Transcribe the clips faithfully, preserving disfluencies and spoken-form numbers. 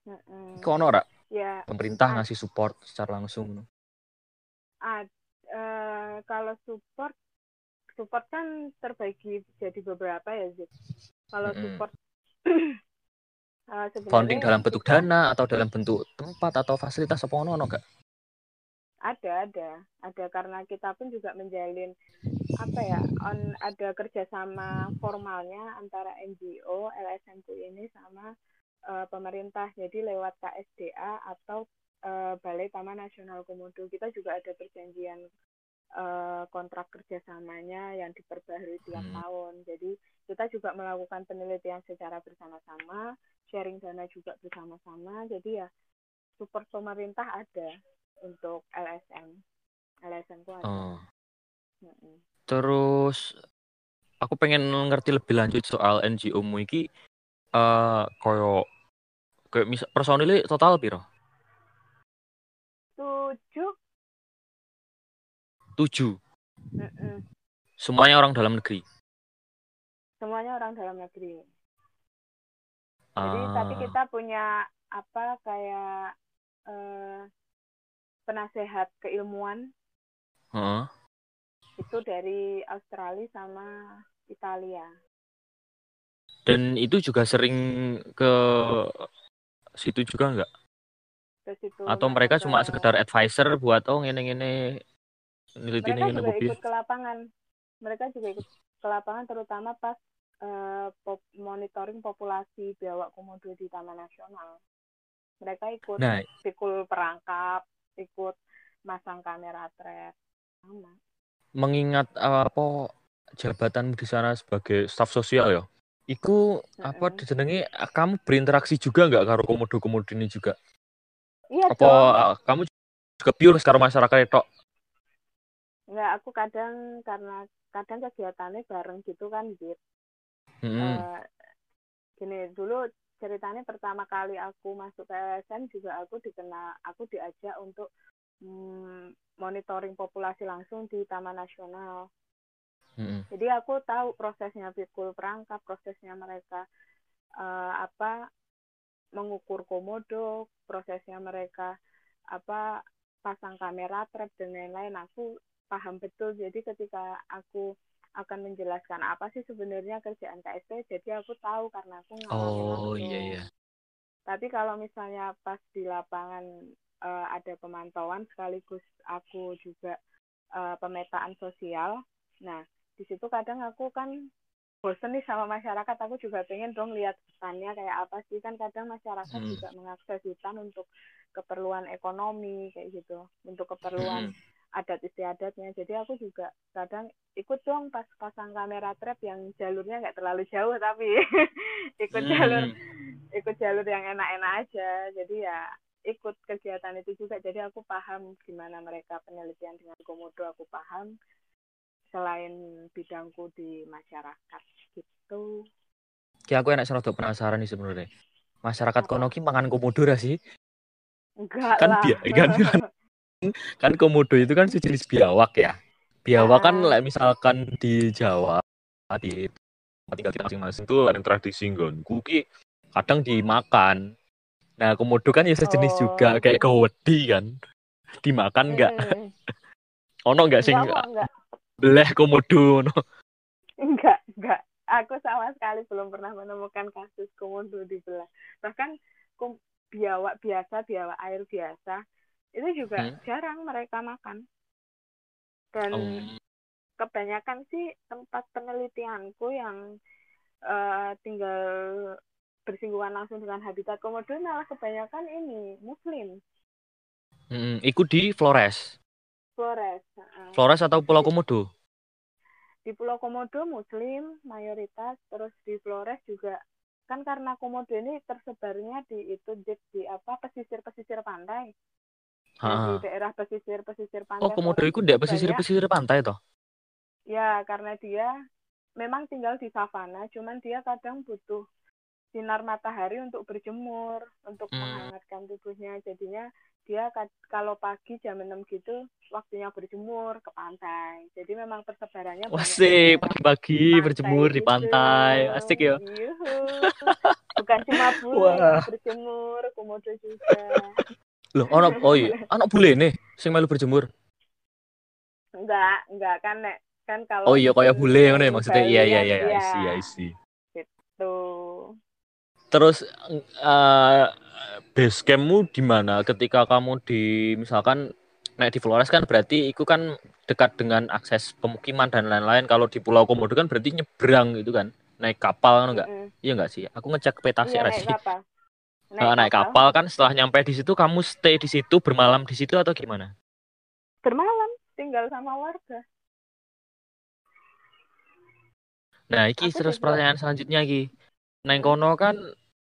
Mm-mm. Iku ono ora? Ya, Pemerintah ad, ngasih support secara langsung. ad, eh, kalau support support kan terbagi jadi beberapa ya, Zid. Kalau Mm-mm. support uh, Founding sebenarnya dalam yang bentuk kita dana atau dalam bentuk tempat atau fasilitas apa ono ono gak? ada ada ada karena kita pun juga menjalin apa ya on ada kerjasama formalnya antara N G O L S M ku ini sama uh, pemerintah, jadi lewat K S D A atau uh, Balai Taman Nasional Komodo kita juga ada perjanjian uh, kontrak kerjasamanya yang diperbaharui tiap Hmm. tahun. Jadi kita juga melakukan penelitian secara bersama-sama, sharing dana juga bersama-sama. Jadi ya support pemerintah ada untuk L S M. L S M ku ada. Oh. Mm-mm. Terus aku pengen ngerti lebih lanjut soal N G O-mu iki eh koyo kayak misal personilnya total piro? Tujuh. Tujuh. Mm-mm. Semuanya orang dalam negeri. Semuanya orang dalam negeri. Jadi tapi Ah, kita punya apa kayak eh, penasehat keilmuan heeh. itu dari Australia sama Italia. Dan itu juga sering ke situ juga nggak? Ke situ Atau mana mereka ke cuma sekedar advisor buat oh ngene-ngene neliti mereka ngene juga kopi. ikut ke lapangan. Mereka juga ikut ke lapangan terutama pas eh, pop, monitoring populasi biawak komodo di Taman Nasional. Mereka ikut Nah, pikul perangkap, ikut masang kamera trap. Sama. mengingat apa jabatan di sana sebagai staf sosial ya. Iku apa Mm-mm. dijenengi kamu berinteraksi juga nggak karo komodo-komodo ini juga? Iya Apa dong. uh, kamu juga pure karo masyarakat itu? Enggak, aku kadang karena kadang kegiatannya bareng gitu kan, Jit. Hmm. Uh, gini, dulu ceritanya pertama kali aku masuk ke L S M juga aku dikenal, aku diajak untuk hmm, monitoring populasi langsung di Taman Nasional. Hmm. Jadi aku tahu prosesnya pikul perangkap, prosesnya mereka uh, apa mengukur komodo, prosesnya mereka apa pasang kamera trap dan lain-lain. Aku paham betul. Jadi ketika aku akan menjelaskan apa sih sebenarnya kerjaan K S P, jadi aku tahu karena aku ngalamin Oh iya iya. langsung. Tapi kalau misalnya pas di lapangan uh, ada pemantauan sekaligus aku juga uh, pemetaan sosial, nah di situ kadang aku kan bosen nih sama masyarakat, aku juga pengen dong lihat hutannya kayak apa sih, kan kadang masyarakat Hmm. juga mengakses hutan untuk keperluan ekonomi kayak gitu, untuk keperluan Hmm. adat istiadatnya. Jadi aku juga kadang ikut dong pas pasang kamera trap yang jalurnya nggak terlalu jauh tapi ikut jalur Hmm. ikut jalur yang enak-enak aja. Jadi ya ikut kegiatan itu juga, jadi aku paham gimana mereka penelitian dengan komodo, aku paham selain bidangku di masyarakat gitu. Ki aku enak serada penasaran nih sebenarnya. Masyarakat kono Apa? ki mangan komodo ra sih? Enggak Kan lah. biak kan kan kan komodo itu kan sejenis biawak ya. Biawak kan Ah, like, misalkan di Jawa di tempat tinggal kita masing-masing tuh ada tradisi nggonku ki kadang dimakan. Nah, komodo kan ya sejenis juga oh, kayak kewedi kan. Dimakan enggak? mm, Ono enggak enggak sing kok, enggak, beleh komodo no? enggak, enggak. Aku sama sekali belum pernah menemukan kasus komodo dibelah. Bahkan kom- biawak biasa, biawak air biasa, itu juga Hmm? jarang mereka makan. Dan Um, kebanyakan sih tempat penelitianku yang uh, tinggal bersinggungan langsung dengan habitat komodo malah kebanyakan ini Muslim. hmm, ikut di Flores. Flores. Uh, Flores atau Pulau di, Komodo? di Pulau Komodo Muslim mayoritas, terus di Flores juga kan karena komodo ini tersebarnya di itu di, di apa pesisir-pesisir pantai. Nah di Ha. daerah pesisir-pesisir Oh, pantai komodo Flores itu itu ndak banyak pesisir-pesisir pantai toh? ya karena dia memang tinggal di savana, cuman dia kadang butuh sinar matahari untuk berjemur, untuk Hmm. menghangatkan tubuhnya. Jadinya dia kalau pagi jam enam gitu waktunya berjemur ke pantai. Jadi memang persebarannya banyak di Wasik, daerah pagi-pagi pantai berjemur di gitu. pantai. Asik ya. Yuhu. Bukan cuma bule yang Wah. berjemur, komodo juga. Loh, ono oh iya, ono bule nih sing melu berjemur. Enggak, enggak kan nek kan Oh kalau iya, kayak bule ngono ya ning maksudnya. Iya Bali iya kan iya, I iya see, I see. gitu. Terus eh base campmu di mana ketika kamu di misalkan naik di Flores kan berarti itu kan dekat dengan akses pemukiman dan lain-lain. Kalau di Pulau Komodo kan berarti nyebrang gitu kan, naik kapal kan enggak? Mm-mm. Iya enggak sih? Aku ngecek peta sih Iya naik sih. kapal. Naik Naik kapal. kapal kan setelah nyampe di situ kamu stay di situ bermalam di situ atau gimana? Bermalam tinggal sama warga. Nah, iki Aku terus juga. pertanyaan selanjutnya iki. Neng Mm-mm. kono kan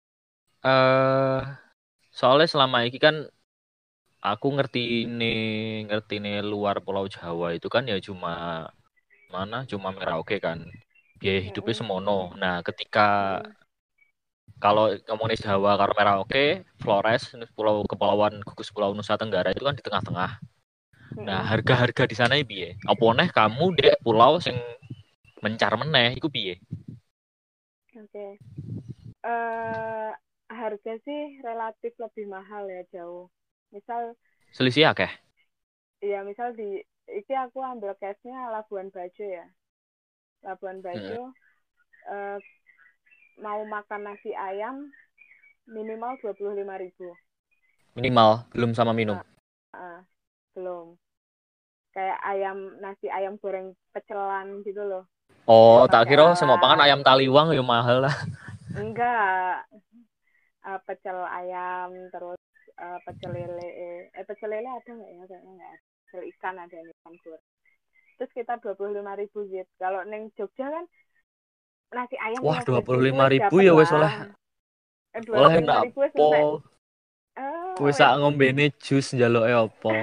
eh soalnya selama ini kan aku ngerti ini ngerti ini luar Pulau Jawa itu kan ya cuma mana cuma Merauke kan biaya hidupnya Mm-mm. semono. Nah ketika Mm-mm. kalau ngomongin Jawa karo Merauke, Flores, Pulau Kepulauan Gugus Pulau Nusa Tenggara itu kan di tengah-tengah. Nah Mm-mm. harga-harga di sana piye? Apa neh kamu dek pulau sing mencar meneh iku piye? Oke. Okay. Uh, harga sih relatif lebih mahal ya jauh. Misal Selisih akeh. ya misal di iki aku ambil case-nya Labuan Bajo ya. Labuan Hmm. Bajo uh, mau makan nasi ayam minimal dua puluh lima ribu. Minimal, belum sama minum. Uh, uh, belum. Kayak ayam nasi ayam goreng pecelan gitu loh. Oh, tak Pakai kira semua pangan lalap. ayam taliwang ya mahal lah. Enggak. Uh, pecel ayam terus uh, pecel lele eh pecel lele ada nggak ya kayaknya nggak ada. Pecel ikan ada ikan goreng. Terus sekitar dua puluh lima ribu gitu. Kalau neng Jogja kan nasi ayam Wah, lima dua belas puluh ribu lima wes ribu dapet ya wes oleh lah. Eh, dua oleh puluh lima ribu wes entek. napo. Oh, Kuwi sak wes. ngombene jus njaluke apa?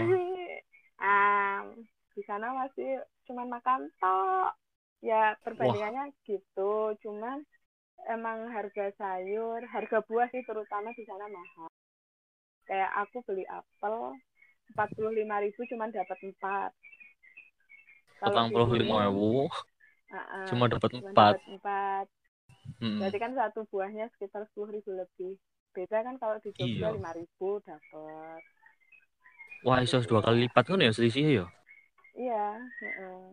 um, di sana masih cuman makan tok. Ya Wah, perbandingannya gitu. Cuman emang harga sayur, harga buah sih terutama di sana mahal. Kayak aku beli apel empat puluh lima ribu cuman dapat empat. Kalau petang di puluh lima sini ribu uh-uh, cuma dapat cuma empat. dapat empat. Hmm, Berarti kan satu buahnya sekitar sepuluh ribu lebih. Beda kan kalau di Jogja iya. lima ribu dapat. Wah, iso Gitu dua kali ya. lipat kan ya selisihnya ya. Iya, uh-uh.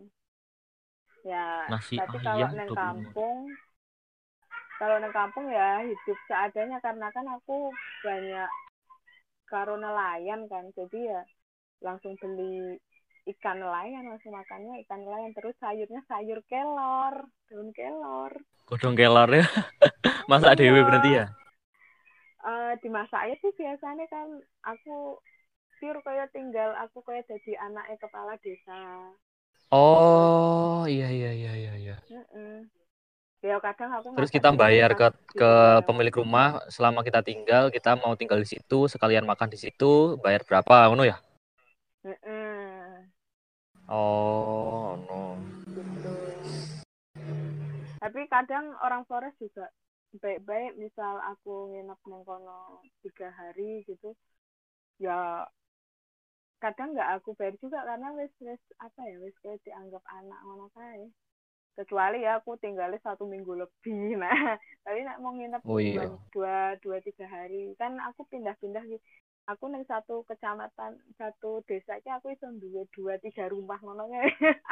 Ya, Nasi tapi kalau ayam neng dua puluh lima. kampung, kalau neng kampung ya hidup seadanya karena kan aku banyak karo nelayan kan. Jadi ya langsung beli ikan nelayan, langsung makannya ikan nelayan. Terus sayurnya sayur kelor, daun kelor. Godong kelor ya. Masak Iya, dewe berarti ya. uh, dimasaknya sih biasanya kan aku pure kayak tinggal aku kayak jadi anaknya kepala desa. Terus, Oh, iya iya iya iya iya. uh-uh. Ya kadang aku Terus masak kita sendiri bayar pas ke di ke rumah. pemilik rumah selama kita tinggal, kita mau tinggal di situ, sekalian makan di situ, bayar berapa ngono ya? Uh-uh. Oh, no. Gitu. Tapi kadang orang Flores juga baik-baik, misal aku nginep neng kono tiga hari gitu, ya kadang nggak aku bayar juga karena wes wes apa ya wes kayak dianggap anak ngono kae. Kecuali ya aku tinggalnya satu minggu lebih. Nah, tapi nak mau nginep Oh dua iya. dua dua tiga hari kan aku pindah-pindah gitu. Aku neng satu kecamatan satu desa aja aku itu dua dua tiga rumah ngono kae.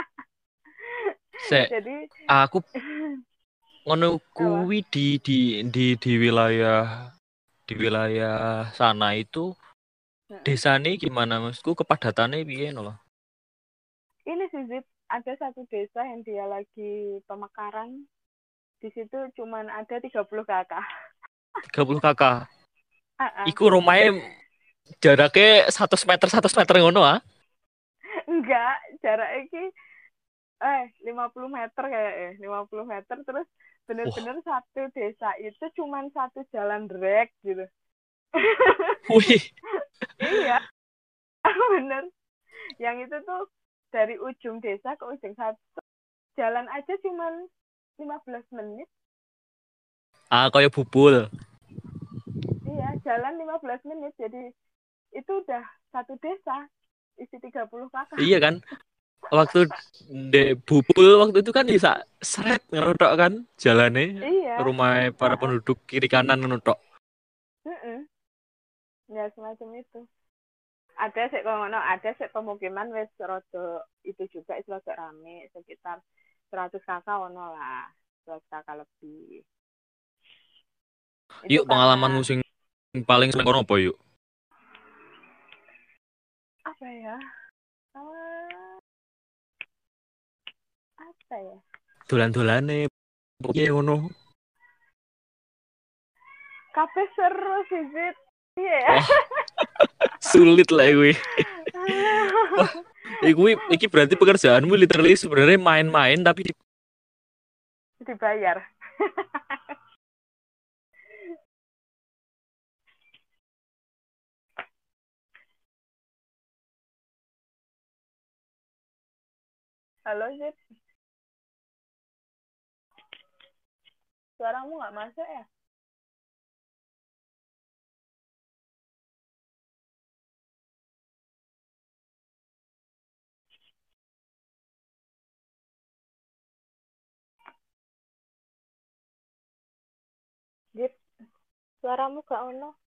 Se, Jadi aku ngono apa? kuwi di di di di wilayah di wilayah sana itu desane gimana Masku kepadatannya piye no loh? Ini sih Zip, ada satu desa yang dia lagi pemekaran. Di situ cuman ada tiga puluh kakak. tiga puluh kakak. Ah, ah. Iku rumahnya jaraknya seratus meter seratus meter ngono ah. Enggak, jarak ini eh lima puluh meter kayak eh lima puluh meter terus Wah, bener-bener satu desa itu cuman satu jalan drag gitu. wih. Iya, bener. Yang itu tuh dari ujung desa ke ujung satu jalan aja cuman lima belas menit. Ah, kayak bubul. Iya, jalan lima belas menit jadi itu udah satu desa isi tiga puluh kakak. Iya kan? Waktu de bupul waktu itu kan bisa seret ngerotok kan jalannya Iya. rumah para Uh-uh. penduduk kiri kanan ngerotok. Mm-mm. Ya semacam itu. Ada sih kalau ngono, ada sih pemukiman wes rada itu juga itu rada rame sekitar seratus kakak ono lah, seratus kakak lebih. Itu Yuk karena pengalamanmu sing paling seneng kono apa yuk? apa ya? Ah, apa ya? Dolan-dolane piye ngono. Kabeh seru sih, Zit. Iya. Wah, sulit lah gue. Wah, iki iki berarti pekerjaanmu literally sebenarnya main-main tapi di- Dibayar. Halo, Zit. Suaramu nggak masuk ya? Zit, suaramu gak ono.